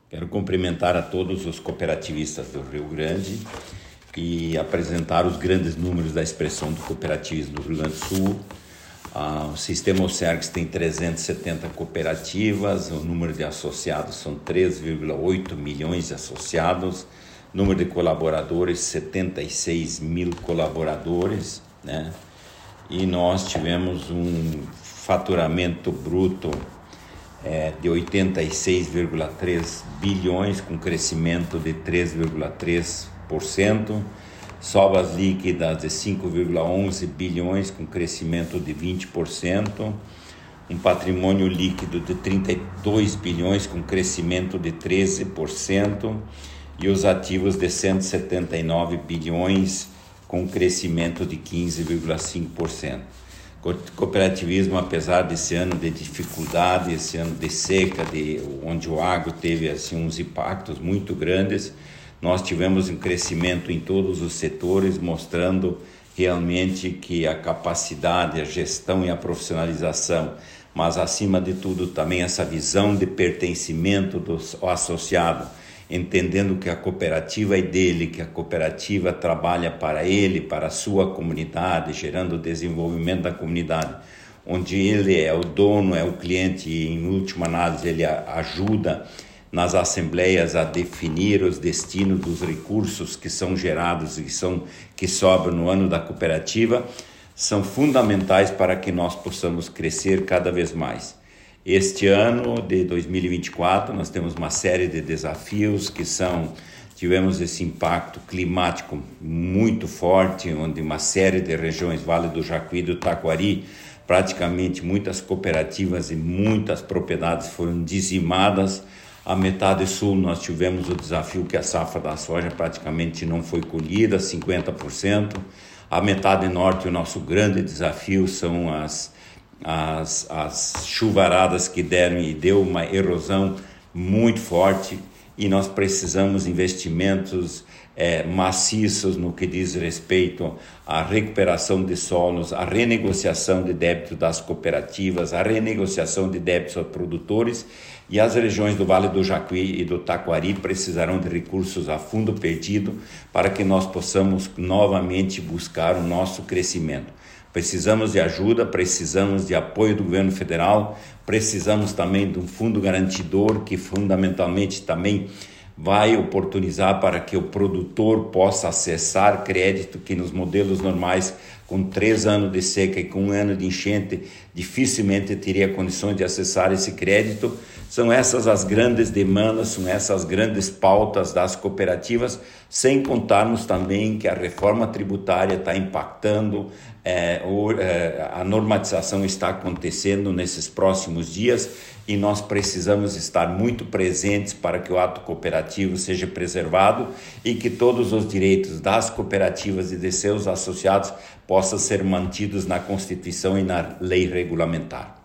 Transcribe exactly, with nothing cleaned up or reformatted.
Quero cumprimentar a todos os cooperativistas do Rio Grande e apresentar os grandes números da expressão do cooperativismo do Rio Grande do Sul. Ah, o sistema OCERGS tem trezentas e setenta cooperativas, o número de associados são três vírgula oito milhões de associados, número de colaboradores setenta e seis mil colaboradores, né? E nós tivemos um faturamento bruto é, de oitenta e seis vírgula três bilhões, com crescimento de três vírgula três por cento, sobras líquidas de cinco vírgula onze bilhões, com crescimento de vinte por cento, um patrimônio líquido de trinta e dois bilhões, com crescimento de treze por cento, e os ativos de cento e setenta e nove bilhões, com crescimento de quinze vírgula cinco por cento. Cooperativismo, apesar desse ano de dificuldade, esse ano de seca, de, onde o agro teve assim, uns impactos muito grandes, nós tivemos um crescimento em todos os setores, mostrando realmente que a capacidade, a gestão e a profissionalização, mas acima de tudo também essa visão de pertencimento do associado, entendendo que a cooperativa é dele, que a cooperativa trabalha para ele, para a sua comunidade, gerando o desenvolvimento da comunidade, onde ele é o dono, é o cliente e, em última análise, ele ajuda nas assembleias a definir os destinos dos recursos que são gerados e que, são, que sobram no ano da cooperativa, são fundamentais para que nós possamos crescer cada vez mais. Este ano de dois mil e vinte e quatro nós temos uma série de desafios que são, tivemos esse impacto climático muito forte, onde uma série de regiões, Vale do Jacuí e do Taquari, praticamente muitas cooperativas e muitas propriedades foram dizimadas. A metade sul nós tivemos o desafio que a safra da soja praticamente não foi colhida, cinquenta por cento. A metade norte, o nosso grande desafio são as As, as chuvaradas que deram e deu uma erosão muito forte, e nós precisamos de investimentos é, maciços no que diz respeito à recuperação de solos, à renegociação de débitos das cooperativas, à renegociação de débitos aos produtores, e as regiões do Vale do Jacuí e do Taquari precisarão de recursos a fundo perdido para que nós possamos novamente buscar o nosso crescimento. Precisamos de ajuda, precisamos de apoio do governo federal, precisamos também de um fundo garantidor que fundamentalmente também vai oportunizar para que o produtor possa acessar crédito que nos modelos normais, com três anos de seca e com um ano de enchente, dificilmente teria condições de acessar esse crédito. São essas as grandes demandas, são essas grandes pautas das cooperativas, sem contarmos também que a reforma tributária está impactando, é, o, é, a normatização está acontecendo nesses próximos dias, e nós precisamos estar muito presentes para que o ato cooperativo seja preservado e que todos os direitos das cooperativas e de seus associados possam ser mantidos na Constituição e na lei regulamentar.